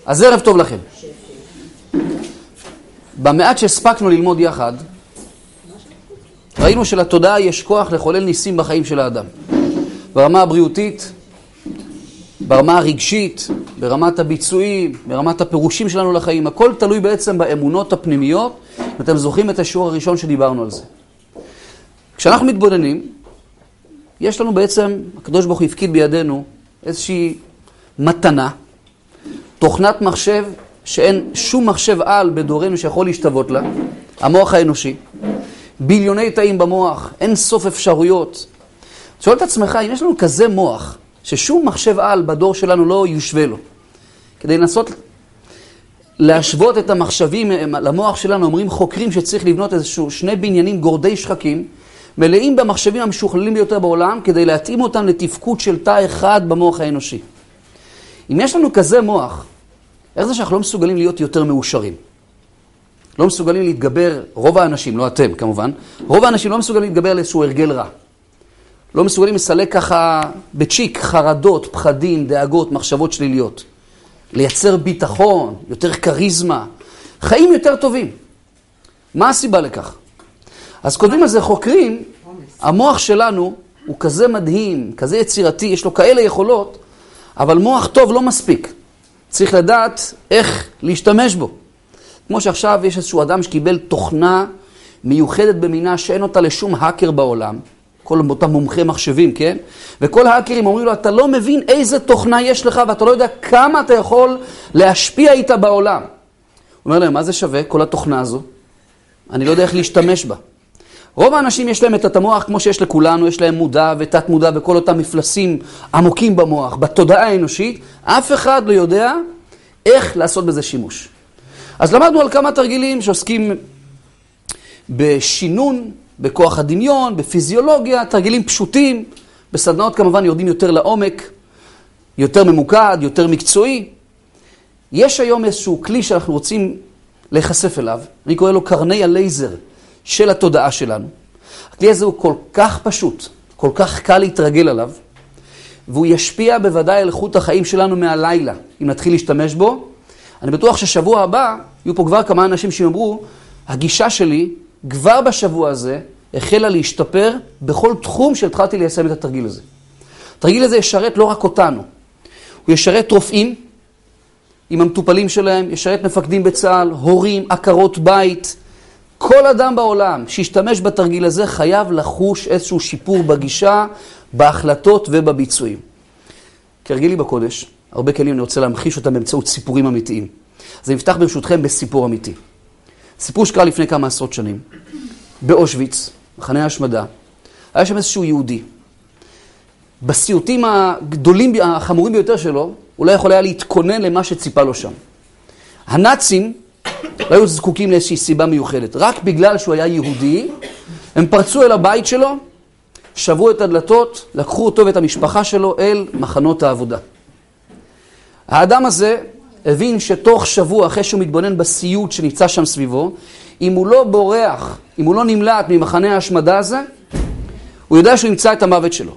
אז ערב טוב לכם. במעט שהספקנו ללמוד יחד, ראינו שלתודעה יש כוח לחולל ניסים בחיים של האדם. ברמה הבריאותית, ברמה הרגשית, ברמת הביצועים, ברמת הפירושים שלנו לחיים. הכל תלוי בעצם באמונות הפנימיות, ואתם זוכרים את השיעור הראשון שדיברנו על זה. כשאנחנו מתבוננים, יש לנו בעצם, הקדוש ברוך הוא הפקיד בידינו איזושהי מתנה, תוכנת מחשב שאין שום מחשב על בדורנו שיכול להשתוות לה, המוח האנושי, ביליוני תאים במוח, אין סוף אפשרויות. שואל את עצמך, אם יש לנו כזה מוח, ששום מחשב על בדור שלנו לא יושווה לו, כדי לנסות להשוות את המחשבים למוח שלנו, אומרים חוקרים שצריך לבנות איזשהו 2 בניינים גורדי שחקים, מלאים במחשבים המשוכללים ביותר בעולם, כדי להתאים אותם לתפקוד של תא אחד במוח האנושי. אם יש לנו כזה מוח, איך זה שאנחנו לא מסוגלים להיות יותר מאושרים? לא מסוגלים להתגבר, רוב האנשים, לא אתם כמובן, רוב האנשים לא מסוגלים להתגבר על איזשהו הרגל רע. לא מסוגלים לסלק ככה בצ'יק, חרדות, פחדים, דאגות, מחשבות שליליות. לייצר ביטחון, יותר קריזמה, חיים יותר טובים. מה הסיבה לכך? אז כותבים על זה חוקרים, המוח שלנו הוא כזה מדהים, כזה יצירתי, יש לו כאלה יכולות, אבל מוח טוב לא מספיק. צריך לדעת איך להשתמש בו. כמו שעכשיו יש איזשהו אדם שקיבל תוכנה מיוחדת במינה שאין אותה לשום האקר בעולם, כל אותם מומחי מחשבים, כן? וכל האקרים אומרים לו, אתה לא מבין איזה תוכנה יש לך, ואתה לא יודע כמה אתה יכול להשפיע איתה בעולם. הוא אומר להם, מה זה שווה, כל התוכנה הזו? אני לא יודע איך להשתמש בה. רוב האנשים יש להם את המוח כמו שיש לכולנו, יש להם מודע ותת מודע וכל אותם מפלסים עמוקים במוח, בתודעה האנושית, אף אחד לא יודע איך לעשות בזה שימוש. אז למדנו על כמה תרגילים שעוסקים בשינון, בכוח הדמיון, בפיזיולוגיה, תרגילים פשוטים, בסדנאות כמובן יורדים יותר לעומק, יותר ממוקד, יותר מקצועי. יש היום איזשהו כלי שאנחנו רוצים להיחשף אליו, אני קורא לו קרני הלייזר של התודעה שלנו. הכלי הזה הוא כל כך פשוט, כל כך קל להתרגל עליו, והוא ישפיע בוודאי על איכות החיים שלנו מהלילה, אם נתחיל להשתמש בו. אני בטוח ששבוע הבא יהיו פה כבר כמה אנשים שאומרו, הגישה שלי כבר בשבוע הזה החלה להשתפר בכל תחום שהתחלתי ליישם את התרגיל הזה. התרגיל הזה ישרת לא רק אותנו, הוא ישרת רופאים עם המטופלים שלהם, ישרת מפקדים בצה"ל, הורים, עקרות בית, כל אדם בעולם שישתמש בתרגיל הזה חייב לחוש איזשהו שיפור בגישה, בהחלטות ובביצועים. כהרגלי בקודש, הרבה כלים אני רוצה להמחיש אותם באמצעות סיפורים אמיתיים. אז אני אפתח ברשותכם בסיפור אמיתי. סיפור שקרה לפני כמה עשרות שנים. באושוויץ, מחנה ההשמדה, היה שם איזשהו יהודי. בסיוטים הגדולים, החמורים ביותר שלו, הוא לא יכול היה להתכונן למה שציפה לו שם. הנאצים לא היו זקוקים לאיזושהי סיבה מיוחדת. רק בגלל שהוא היה יהודי, הם פרצו אל הבית שלו, שברו את הדלתות, לקחו אותו ואת המשפחה שלו אל מחנות העבודה. האדם הזה הבין שתוך שבוע אחרי שהוא מתבונן בסיוט שנמצא שם סביבו, אם הוא לא בורח, אם הוא לא נמלט ממחנה ההשמדה הזה, הוא יודע שהוא ימצא את המוות שלו.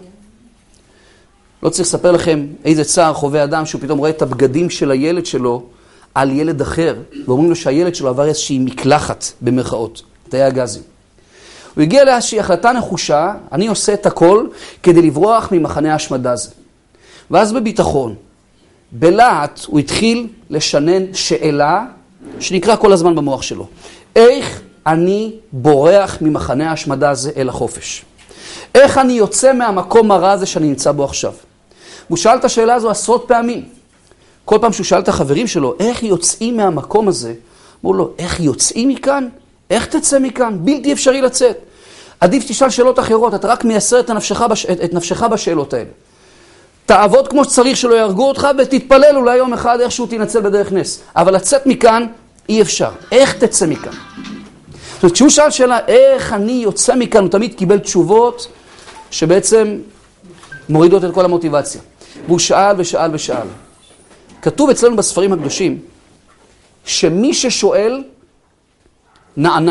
לא צריך לספר לכם איזה צער חווה אדם שהוא פתאום רואה את הבגדים של הילד שלו על ילד אחר, ואומרים לו שהילד שלו עבר איזושהי מקלחת במרכאות, תאי הגזים. הוא הגיע לאיזושהי החלטה נחושה, אני עושה את הכל כדי לברוח ממחנה ההשמדה הזה. ואז בביטחון, בלהט, הוא התחיל לשנן שאלה שנקרא כל הזמן במוח שלו. איך אני בורח ממחנה ההשמדה הזה אל החופש? איך אני יוצא מהמקום הרע הזה שאני נמצא בו עכשיו? הוא שאל את השאלה הזו עשרות פעמים. כל פעם שהוא שאל את החברים שלו, איך יוצאים מהמקום הזה? אמרו לו, איך יוצאים מכאן? איך תצא מכאן? בלתי אפשרי לצאת. עדיף תשאל שאלות אחרות, אתה רק מייסר את נפשך בשאלות האלה. תעבוד כמו שצריך שלא יהרגו אותך, ותתפלל אולי יום אחד איכשהו תנצל בדרך נס. אבל לצאת מכאן אי אפשר. איך תצא מכאן? זאת אומרת, כשהוא שאל שאלה, איך אני יוצא מכאן, הוא תמיד קיבל תשובות שבעצם מורידות את כל המוטיבציה. והוא שאל ושאל ושאל. כתוב אצלנו בספרים הקדושים, שמי ששואל, נענה.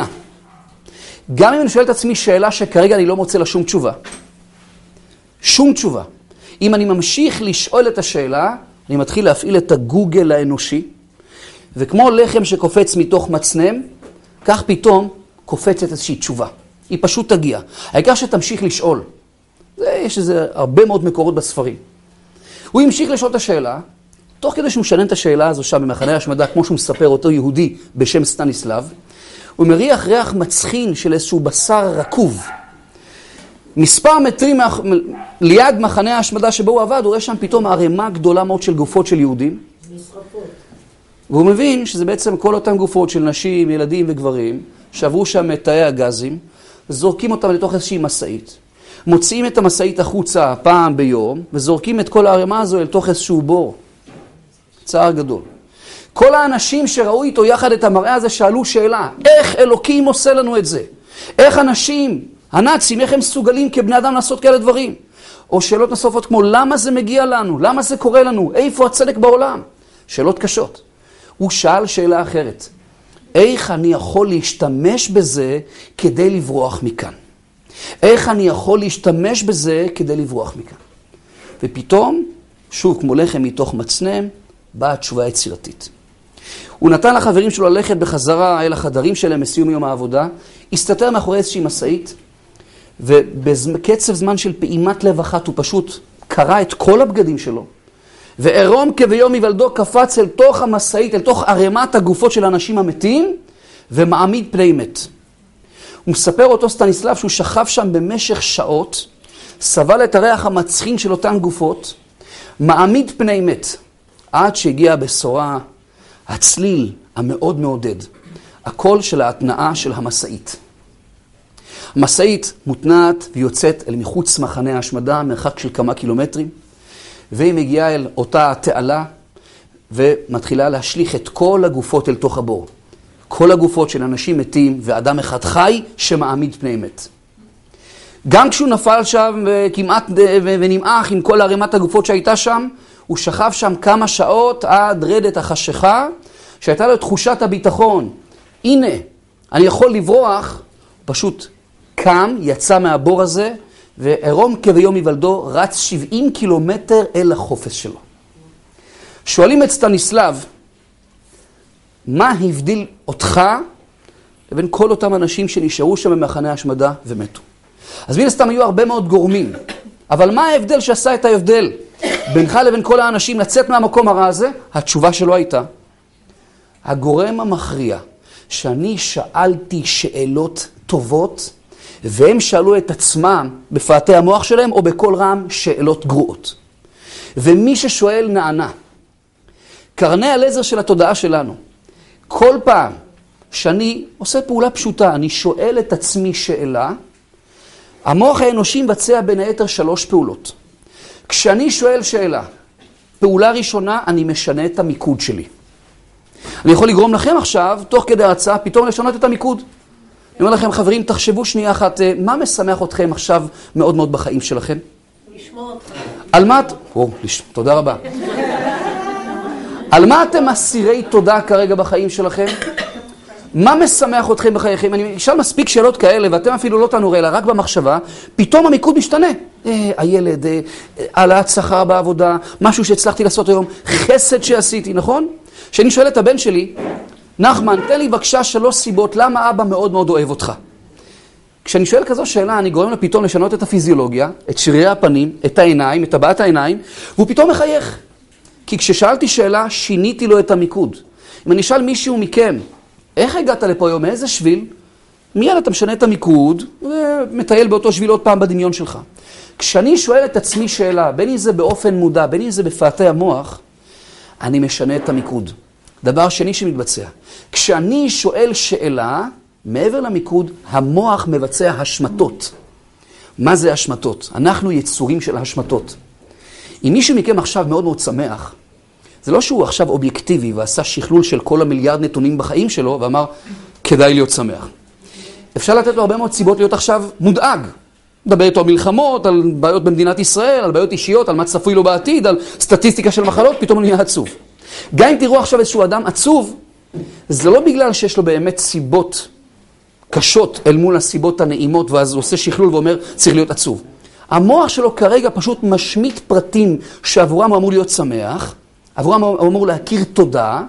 גם אם אני שואל את עצמי שאלה שכרגע אני לא מוצא לה שום תשובה. שום תשובה. אם אני ממשיך לשאול את השאלה, אני מתחיל להפעיל את הגוגל האנושי, וכמו לחם שקופץ מתוך מצנם, כך פתאום קופצת איזושהי תשובה. היא פשוט תגיע. העיקר שתמשיך לשאול. יש איזה הרבה מאוד מקורות בספרים. הוא המשיך לשאול את השאלה, תוך כדי שהוא משנן את השאלה הזו שם במחנה השמדה, כמו שהוא מספר אותו יהודי בשם סטניסלב, הוא מריח ריח מצחין של איזשהו בשר רקוב. מספר מטרים ליד מחנה ההשמדה שבו הוא עבד, הוא רואה שם פתאום ערימה גדולה מאוד של גופות של יהודים. והוא מבין שזה בעצם כל אותן גופות של נשים, ילדים וגברים, שעברו שם את תאי הגזים, זורקים אותם לתוך איזושהי מסעית. מוציאים את המסעית החוצה פעם ביום, וזורקים את כל הערימה הזו אל תוך איזשהו בור. צער גדול. כל האנשים שראו איתו יחד את המראה הזה שאלו שאלה, איך אלוקים עושה לנו את זה? איך אנשים, הנאצים, איך הם מסוגלים כבני אדם לעשות כאלה דברים? או שאלות נוספות כמו, למה זה מגיע לנו? למה זה קורה לנו? איפה הצדק בעולם? שאלות קשות. הוא שאל שאלה אחרת. איך אני יכול להשתמש בזה כדי לברוח מכאן? איך אני יכול להשתמש בזה כדי לברוח מכאן? ופתאום, שוב כמו לחם מתוך מצנם, באה התשובה יצירתית. הוא נתן לחברים שלו ללכת בחזרה אל החדרים שלהם בסיום יום העבודה, הסתתר מאחורי איזושהי מסעית, ובקצב זמן של פעימת לב אחת הוא פשוט קרא את כל הבגדים שלו, ועירום כביום היוולדו קפץ אל תוך המסעית, אל תוך ערימת הגופות של האנשים המתים, ומעמיד פני מת. הוא מספר אותו סטניסלב שהוא שכב שם במשך שעות, סבל את הריח המצחין של אותן גופות, מעמיד פני מת, עד שהגיעה הבשורה, הצליל המאוד מעודד, הקול של ההתנאה של המסעית. המסעית מותנעת ויוצאת אל מחוץ מחנה ההשמדה, מרחק של כמה קילומטרים, והיא מגיעה אל אותה תעלה, ומתחילה להשליך את כל הגופות אל תוך הבור. כל הגופות של אנשים מתים, ואדם אחד חי שמעמיד פני מת. גם כשהוא נפל שם וכמעט ונמעך עם כל ערימת הגופות שהייתה שם, הוא שכב שם כמה שעות עד רדת החשיכה, שהייתה לו תחושת הביטחון. הנה, אני יכול לברוח, פשוט קם, יצא מהבור הזה, ועירום כביום היוולדו רץ 70 קילומטר אל החופש שלו. שואלים את סטניסלב, מה הבדיל אותך לבין כל אותם אנשים שנשארו שם במחנה השמדה ומתו? אז מן הסתם היו הרבה מאוד גורמים, אבל מה ההבדל שעשה את ההבדל בינך לבין כל האנשים לצאת מהמקום הרע הזה? התשובה שלו הייתה, הגורם המכריע שאני שאלתי שאלות טובות, והם שאלו את עצמם בפאתי המוח שלהם או בכל רם שאלות גרועות. ומי ששואל נענה. קרני הלזר של התודעה שלנו. כל פעם שאני עושה פעולה פשוטה, אני שואל את עצמי שאלה, המוח האנושי מבצע בין היתר 3 פעולות. כשאני שואל שאלה, פעולה ראשונה, אני משנה את המיקוד שלי. אני יכול לגרום לכם עכשיו, תוך כדי ההרצאה, פתאום לשנות את המיקוד. אני אומר לכם, חברים, תחשבו שנייה אחת, מה משמח אתכם עכשיו מאוד מאוד בחיים שלכם? לשמוע אותך. על מה תודה רבה. על מה אתם אסירי תודה כרגע בחיים שלכם? מה משמח אתכם בחייכם? אני אשאל מספיק שאלות כאלה, ואתם אפילו לא תענו אלא רק במחשבה, פתאום המיקוד משתנה. הילד, העלאת שכר בעבודה, משהו שהצלחתי לעשות היום, חסד שעשיתי, נכון? כשאני שואל את הבן שלי, נחמן, תן לי בבקשה 3 סיבות למה אבא מאוד מאוד אוהב אותך. כשאני שואל כזו שאלה, אני גורם לה פתאום לשנות את הפיזיולוגיה, את שרירי הפנים, את העיניים, את טבעת העיניים, והוא פתאום מחייך. כי כששאלתי שאלה, שיניתי לו את המיקוד. אם אני אשאל מישהו מכם, איך הגעת לפה היום, מאיזה שביל? מיד אתה משנה את המיקוד, ומטייל באותו שביל עוד פעם בדמיון שלך. כשאני שואל את עצמי שאלה, בין אם זה באופן מודע, בין אם זה בפאתי המוח, אני משנה את המיקוד. דבר שני שמתבצע. כשאני שואל שאלה, מעבר למיקוד, המוח מבצע השמטות. מה זה השמטות? אנחנו יצורים של השמטות. אם מישהו מכם עכשיו מאוד מאוד שמח, זה לא שהוא עכשיו אובייקטיבי ועשה שכלול של כל המיליארד נתונים בחיים שלו ואמר, כדאי להיות שמח. אפשר לתת לו הרבה מאוד סיבות להיות עכשיו מודאג. לדבר איתו על מלחמות, על בעיות במדינת ישראל, על בעיות אישיות, על מה צפוי לו בעתיד, על סטטיסטיקה של מחלות, פתאום הוא נהיה עצוב. גם אם תראו עכשיו איזשהו אדם עצוב, זה לא בגלל שיש לו באמת סיבות קשות אל מול הסיבות הנעימות, ואז הוא עושה שכלול ואומר, צריך להיות עצוב. המוח שלו כרגע פשוט משמיט פרטים שעבורם הוא אמור להיות שמח, עבורם הוא אמור להכיר תודה,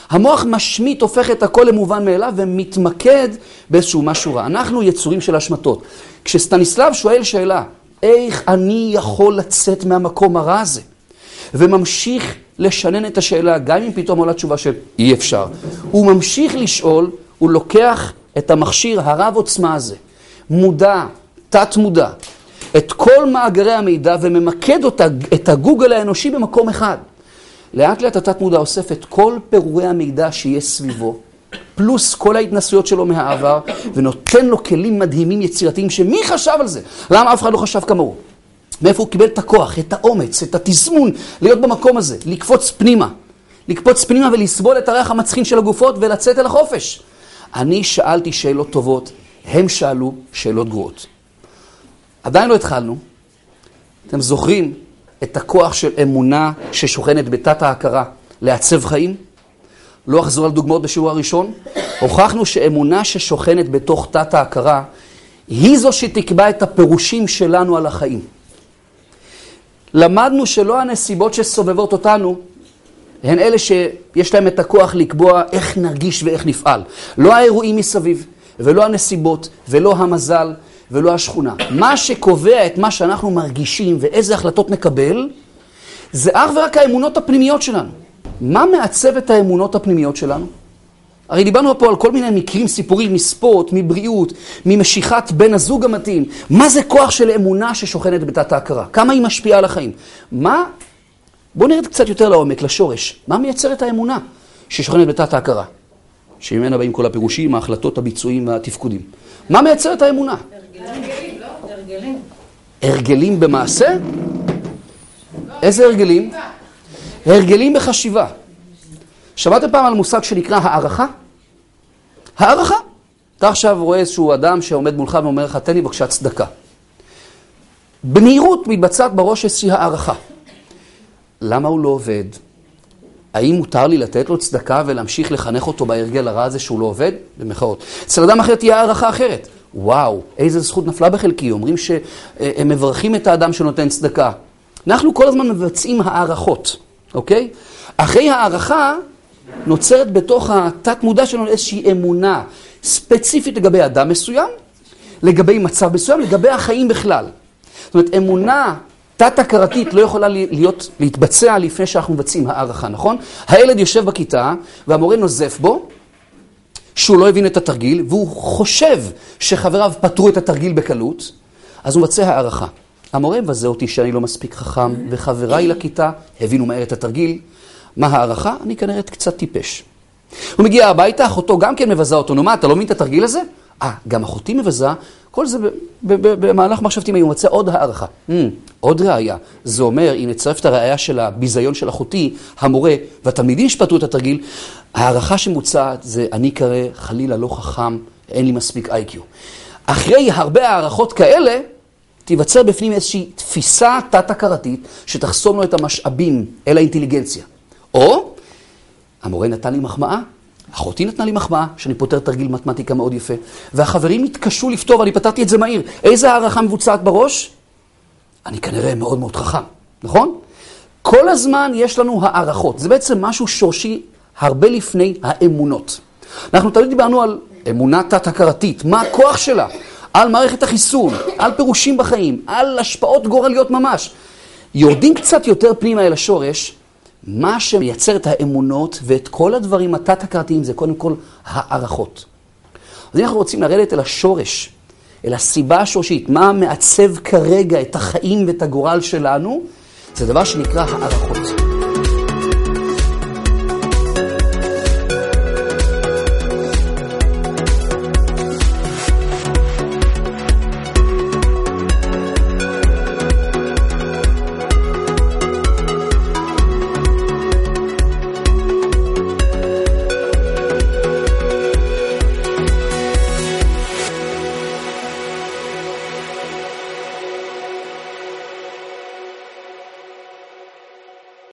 המוח משמיט, הופך את הכל למובן מאליו ומתמקד באיזשהו משהו רע. אנחנו יצורים של השמטות. כשסטניסלב שואל שאלה, איך אני יכול לצאת מהמקום הרע הזה? וממשיך לשנן את השאלה, גם אם פתאום עולה תשובה של אי אפשר. הוא ממשיך לשאול, הוא לוקח את המכשיר הרב עוצמה הזה, מודע, תת מודע, את כל מאגרי המידע וממקד את הגוגל האנושי במקום אחד. לאט לאט התת מודע אוסף את כל פירורי המידע שיש סביבו, פלוס כל ההתנסויות שלו מהעבר, ונותן לו כלים מדהימים יצירתיים שמי חשב על זה? למה אף אחד לא חשב כמוהו? מאיפה הוא קיבל את הכוח, את האומץ, את התזמון להיות במקום הזה, לקפוץ פנימה ולסבול את הריח המצחין של הגופות ולצאת אל החופש. אני שאלתי שאלות טובות, הם שאלו שאלות גרועות. עדיין לא התחלנו. אתם זוכרים את הכוח של אמונה ששוכנת בתת ההכרה לעצב חיים? לא אחזור על דוגמאות בשיעור הראשון. הוכחנו שאמונה ששוכנת בתוך תת ההכרה היא זו שתקבע את הפירושים שלנו על החיים. למדנו שלא הנסיבות שסובבות אותנו הן אלה שיש להם את הכוח לקבוע איך נרגיש ואיך נפעל. לא האירועים מסביב, ולא הנסיבות, ולא המזל, ולא השכונה. מה שקובע את מה שאנחנו מרגישים ואיזה החלטות נקבל, זה אך ורק האמונות הפנימיות שלנו. מה מעצב את האמונות הפנימיות שלנו? הרי דיברנו פה על כל מיני מקרים, סיפורים, מספורט, מבריאות, ממשיכת בן הזוג המתאים. מה זה כוח של אמונה ששוכנת בתת ההכרה? כמה היא משפיעה על החיים? בואו נרד קצת יותר לעומק, לשורש. מה מייצר את האמונה ששוכנת בתת ההכרה? שממנה באים כל הפירושים, ההחלטות, הביצועים והתפקודים. מה מייצר את האמונה? הרגלים, לא? הרגלים. הרגלים במעשה? איזה הרגלים? הרגלים בחשיבה. שמעתם פעם על מושג שנקרא הערכה? הערכה. אתה עכשיו רואה איזשהו אדם שעומד מולך ואומר לך, תן לי בבקשה צדקה. במהירות מתבצעת בראש איזושהי הערכה. למה הוא לא עובד? האם מותר לי לתת לו צדקה ולהמשיך לחנך אותו בהרגל הרע הזה שהוא לא עובד? במחאות. אצל אדם אחר תהיה הערכה אחרת. וואו, איזה זכות נפלה בחלקי. אומרים שהם מברכים את האדם שנותן צדקה. אנחנו כל הזמן מבצעים הערכות, אוקיי? אחרי הערכה נוצרת בתוך התת מודע שלנו איזושהי אמונה ספציפית לגבי אדם מסוים, לגבי מצב מסוים, לגבי החיים בכלל. זאת אומרת, אמונה תת-הכרתית לא יכולה להתבצע לפני שאנחנו מבצעים הערכה, נכון? הילד יושב בכיתה והמורה נוזף בו, שהוא לא הבין את התרגיל, והוא חושב שחבריו פתרו את התרגיל בקלות, אז הוא מבצע הערכה. המורה מבזה אותי שאני לא מספיק חכם, וחבריי לכיתה הבינו מהר את התרגיל. מה הערכה? אני כנראה קצת טיפש. הוא מגיע הביתה, אחותו גם כן מבזה אותו. נו מה, אתה לא מבין את התרגיל הזה? גם אחותי מבזה. כל זה במהלך מחשבתי הוא מצא עוד הערכה. עוד ראייה. זה אומר, אם נצרף את הראייה של הביזיון של אחותי, המורה והתלמידים שפתרו את התרגיל, הערכה שמוצעת זה אני קרא חלילה לא חכם, אין לי מספיק איי-קיו. אחרי הרבה הערכות כאלה, תיווצר בפנים איזושהי תפיסה תת-הכרתית שתחסום לו את המשאבים אל האינטליגנציה. או, המורה נתן לי מחמאה, אחותי נתנה לי מחמאה, שאני פותר תרגיל מתמטיקה מאוד יפה, והחברים התקשו לפתור, אני פתרתי את זה מהיר. איזה הערכה מבוצעת בראש? אני כנראה מאוד מאוד חכם, נכון? כל הזמן יש לנו הערכות. זה בעצם משהו שורשי הרבה לפני האמונות. אנחנו תמיד דיברנו על אמונה תת-הכרתית, מה הכוח שלה? על מערכת החיסון, על פירושים בחיים, על השפעות גורליות ממש. יורדים קצת יותר פנימה אל השורש, מה שמייצר את האמונות ואת כל הדברים התת-הכרתיים זה קודם כל הערכות. אז אנחנו רוצים לרדת אל השורש, אל הסיבה השורשית, מה מעצב כרגע את החיים ואת הגורל שלנו, זה דבר שנקרא הערכות.